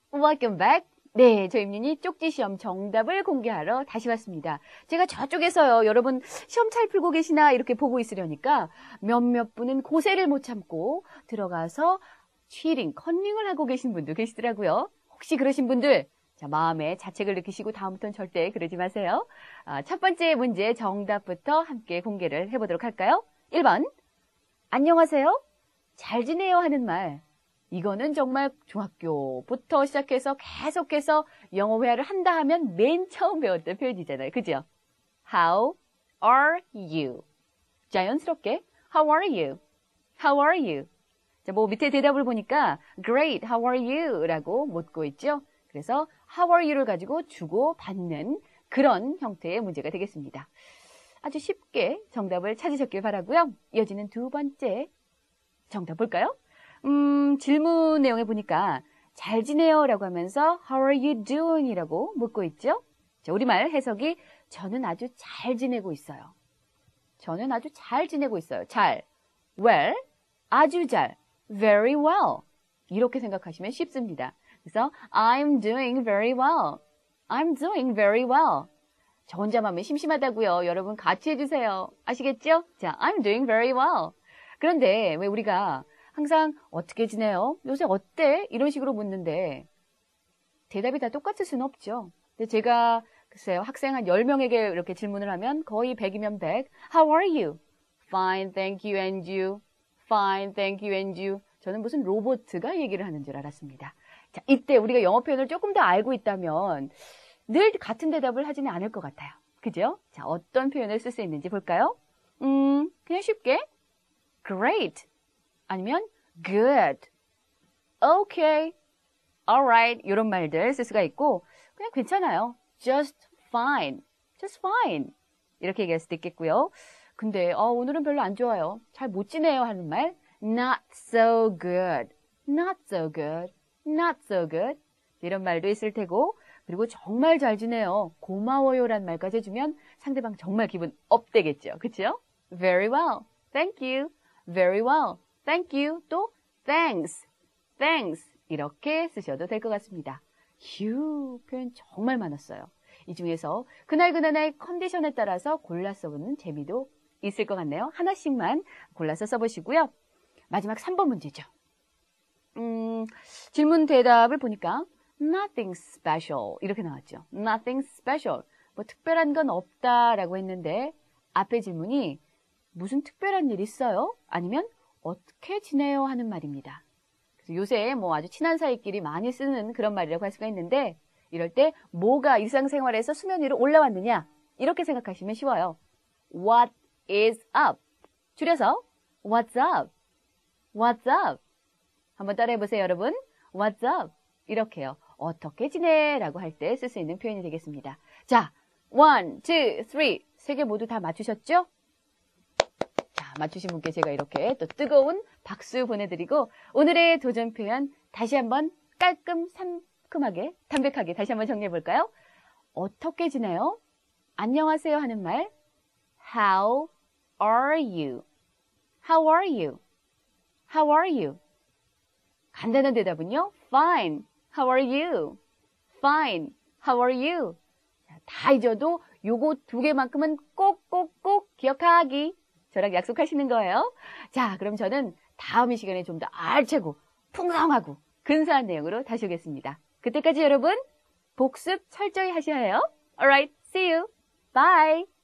Welcome back. 네, 저 임윤이 쪽지 시험 정답을 공개하러 다시 왔습니다. 제가 저쪽에서요, 여러분 시험 잘 풀고 계시나 이렇게 보고 있으려니까 몇몇 분은 고세를 못 참고 들어가서 치팅, 컨닝을 하고 계신 분도 계시더라고요. 혹시 그러신 분들, 자, 마음에 자책을 느끼시고 다음부터는 절대 그러지 마세요. 첫 번째 문제 정답부터 함께 공개를 해보도록 할까요? 1번, 안녕하세요. 잘 지내요 하는 말. 이거는 정말 중학교부터 시작해서 계속해서 영어 회화를 한다 하면 맨 처음 배웠던 표현이잖아요. 그죠? How are you? 자연스럽게 How are you? How are you? 자, 뭐 밑에 대답을 보니까 Great, how are you? 라고 묻고 있죠. 그래서 How are you를 가지고 주고 받는 그런 형태의 문제가 되겠습니다. 아주 쉽게 정답을 찾으셨길 바라고요. 이어지는 두 번째 정답 볼까요? 질문 내용에 보니까 잘 지내요 라고 하면서 How are you doing? 이라고 묻고 있죠. 자, 우리말 해석이 저는 아주 잘 지내고 있어요. 저는 아주 잘 지내고 있어요. 잘, well, 아주 잘, very well. 이렇게 생각하시면 쉽습니다. 그래서 I'm doing very well. I'm doing very well. 저 혼자만 하면 심심하다고요. 여러분 같이 해주세요. 아시겠죠? 자, I'm doing very well. 그런데 왜 우리가 항상 어떻게 지내요? 요새 어때? 이런 식으로 묻는데 대답이 다 똑같을 수는 없죠. 근데 제가 글쎄요, 학생 한 10명에게 이렇게 질문을 하면 거의 100이면 100. How are you? Fine, thank you, and you? Fine, thank you, and you? 저는 무슨 로봇가 얘기를 하는 줄 알았습니다. 자, 이때 우리가 영어 표현을 조금 더 알고 있다면 늘 같은 대답을 하지는 않을 것 같아요. 그죠? 자, 어떤 표현을 쓸 수 있는지 볼까요? 그냥 쉽게 Great 아니면 Good, Okay, Alright 이런 말들 쓸 수가 있고 그냥 괜찮아요. Just fine, Just fine 이렇게 얘기할 수도 있겠고요. 근데 오늘은 별로 안 좋아요. 잘 못 지내요 하는 말 Not so good, Not so good, Not so good 이런 말도 있을 테고 그리고 정말 잘 지내요. 고마워요란 말까지 해주면 상대방 정말 기분 업되겠죠. 그렇죠? Very well, thank you. Very well, thank you. 또 thanks, thanks 이렇게 쓰셔도 될 것 같습니다. 휴, 표현 정말 많았어요. 이 중에서 그날그날의 컨디션에 따라서 골라 써보는 재미도 있을 것 같네요. 하나씩만 골라서 써보시고요. 마지막 3번 문제죠. 질문 대답을 보니까 Nothing special 이렇게 나왔죠. Nothing special. 뭐 특별한 건 없다라고 했는데 앞에 질문이 무슨 특별한 일 있어요? 아니면 어떻게 지내요? 하는 말입니다. 그래서 요새 뭐 아주 친한 사이끼리 많이 쓰는 그런 말이라고 할 수가 있는데 이럴 때 뭐가 일상생활에서 수면 위로 올라왔느냐? 이렇게 생각하시면 쉬워요. What is up? 줄여서 What's up? What's up? 한번 따라해보세요, 여러분. What's up? 이렇게요. 어떻게 지내? 라고 할 때 쓸 수 있는 표현이 되겠습니다. 자, 1, 2, 3. 세 개 모두 다 맞추셨죠? 자, 맞추신 분께 제가 이렇게 또 뜨거운 박수 보내드리고 오늘의 도전 표현 다시 한번 깔끔, 상큼하게, 담백하게 다시 한번 정리해볼까요? 어떻게 지내요? 안녕하세요 하는 말 How are you? How are you? How are you? 간단한 대답은요. Fine. How are you? Fine. How are you? 다 잊어도 요거 두 개만큼은 꼭꼭꼭 기억하기. 저랑 약속하시는 거예요. 자, 그럼 저는 다음 이 시간에 좀 더 알차고 풍성하고 근사한 내용으로 다시 오겠습니다. 그때까지 여러분 복습 철저히 하셔야 해요. Alright, see you. Bye.